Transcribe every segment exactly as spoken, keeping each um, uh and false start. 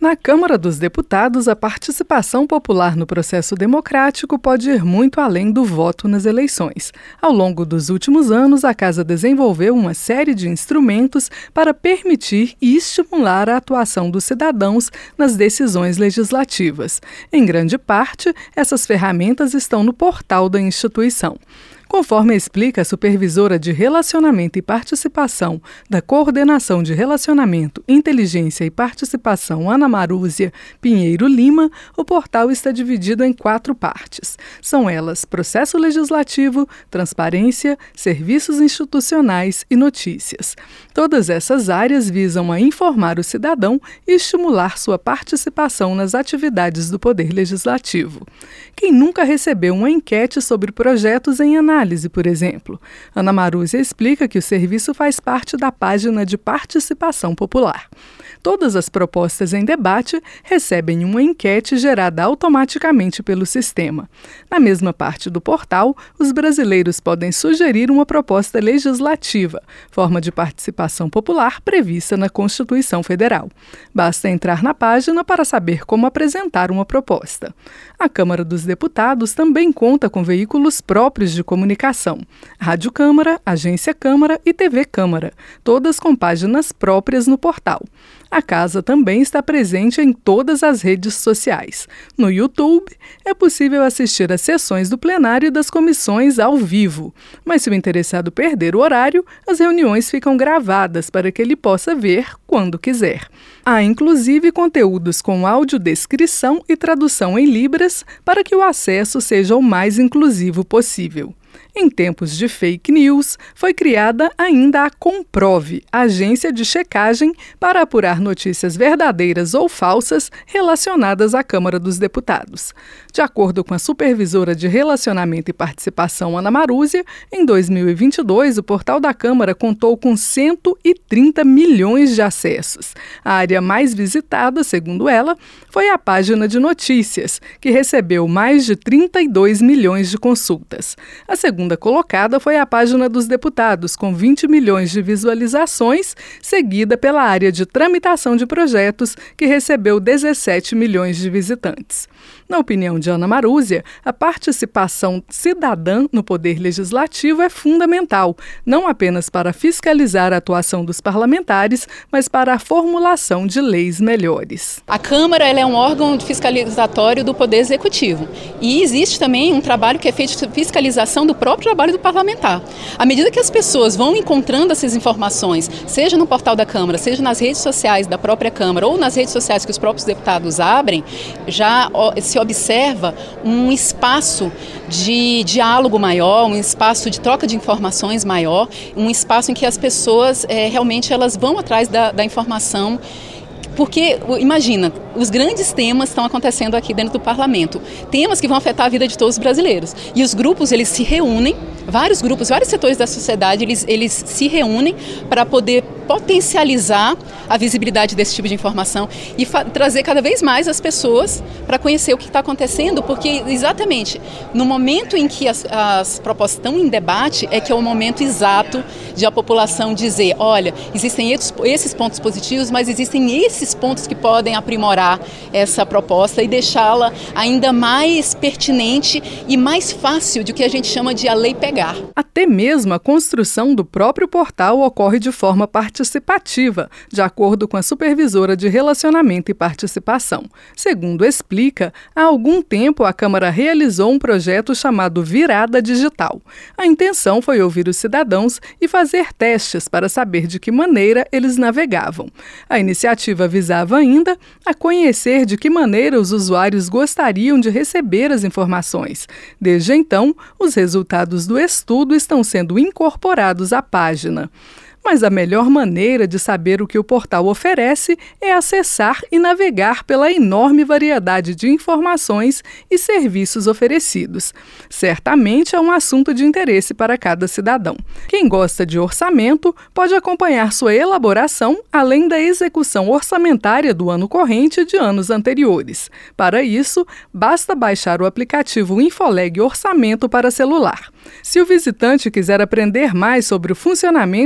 Na Câmara dos Deputados, a participação popular no processo democrático pode ir muito além do voto nas eleições. Ao longo dos últimos anos, a Casa desenvolveu uma série de instrumentos para permitir e estimular a atuação dos cidadãos nas decisões legislativas. Em grande parte, essas ferramentas estão no portal da instituição. Conforme explica a supervisora de Relacionamento e Participação da Coordenação de Relacionamento, Inteligência e Participação Ana Marúzia Pinheiro Lima, o portal está dividido em quatro partes. São elas processo legislativo, transparência, serviços institucionais e notícias. Todas essas áreas visam a informar o cidadão e estimular sua participação nas atividades do Poder Legislativo. Quem nunca recebeu uma enquete sobre projetos em análise, por exemplo? Ana Marúzia explica que o serviço faz parte da página de participação popular. Todas as propostas em debate recebem uma enquete gerada automaticamente pelo sistema. Na mesma parte do portal, os brasileiros podem sugerir uma proposta legislativa, forma de participação popular prevista na Constituição Federal. Basta entrar na página para saber como apresentar uma proposta. A Câmara dos Deputados também conta com veículos próprios de comunicação: Rádio Câmara, Agência Câmara e T V Câmara, todas com páginas próprias no portal. A Casa também está presente em todas as redes sociais. No YouTube, é possível assistir às sessões do plenário e das comissões ao vivo. Mas se o interessado perder o horário, as reuniões ficam gravadas para que ele possa ver quando quiser. Há inclusive conteúdos com audiodescrição e tradução em Libras para que o acesso seja o mais inclusivo possível. Em tempos de fake news, foi criada ainda a Comprove, agência de checagem para apurar notícias verdadeiras ou falsas relacionadas à Câmara dos Deputados. De acordo com a supervisora de Relacionamento e Participação Ana Marúzia, em dois mil e vinte e dois, o portal da Câmara contou com cento e trinta milhões de acessos. A área mais visitada, segundo ela, foi a página de notícias, que recebeu mais de trinta e dois milhões de consultas. A segunda colocada foi a página dos deputados, com vinte milhões de visualizações, seguida pela área de tramitação de projetos, que recebeu dezessete milhões de visitantes. Na opinião de Ana Marúzia, a participação cidadã no Poder Legislativo é fundamental, não apenas para fiscalizar a atuação dos parlamentares, mas para a formulação de leis melhores. A Câmara ela é um órgão fiscalizatório do Poder Executivo e existe também um trabalho que é feito de fiscalização do próprio trabalho do parlamentar. À medida que as pessoas vão encontrando essas informações, seja no portal da Câmara, seja nas redes sociais da própria Câmara ou nas redes sociais que os próprios deputados abrem, já se observa um espaço de diálogo maior, um espaço de troca de informações maior, um espaço em que as pessoas é, realmente elas vão atrás da, da informação. Porque, imagina, os grandes temas estão acontecendo aqui dentro do parlamento, temas que vão afetar a vida de todos os brasileiros. E os grupos, eles se reúnem, vários grupos, vários setores da sociedade, eles, eles se reúnem para poder potencializar a visibilidade desse tipo de informação e trazer cada vez mais as pessoas para conhecer o que está acontecendo, porque exatamente no momento em que as, as propostas estão em debate é que é o momento exato de a população dizer, olha, existem esses, esses pontos positivos, mas existem esses pontos que podem aprimorar essa proposta e deixá-la ainda mais pertinente e mais fácil de que a gente chama de a lei pegar. Até mesmo a construção do próprio portal ocorre de forma participativa, de acordo com a supervisora de Relacionamento e Participação. Segundo explica, há algum tempo a Câmara realizou um projeto chamado Virada Digital. A intenção foi ouvir os cidadãos e fazer testes para saber de que maneira eles navegavam. A iniciativa visava ainda a conhecer de que maneira os usuários gostariam de receber as informações. Desde então, os resultados do estudo estão sendo incorporados à página. Mas a melhor maneira de saber o que o portal oferece é acessar e navegar pela enorme variedade de informações e serviços oferecidos. Certamente é um assunto de interesse para cada cidadão. Quem gosta de orçamento pode acompanhar sua elaboração, além da execução orçamentária do ano corrente e de anos anteriores. Para isso, basta baixar o aplicativo Infoleg Orçamento para celular. Se o visitante quiser aprender mais sobre o funcionamento do Poder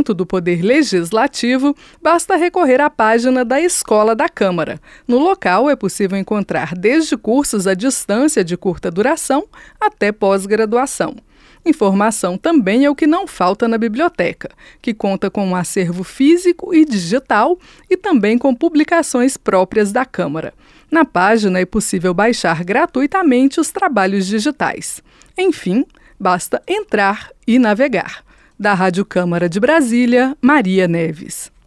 Poder Legislativo, basta recorrer à página da Escola da Câmara. No local é possível encontrar desde cursos à distância de curta duração até pós-graduação. Informação também é o que não falta na biblioteca, que conta com um acervo físico e digital e também com publicações próprias da Câmara. Na página é possível baixar gratuitamente os trabalhos digitais. Enfim, basta entrar e navegar. Da Rádio Câmara de Brasília, Maria Neves.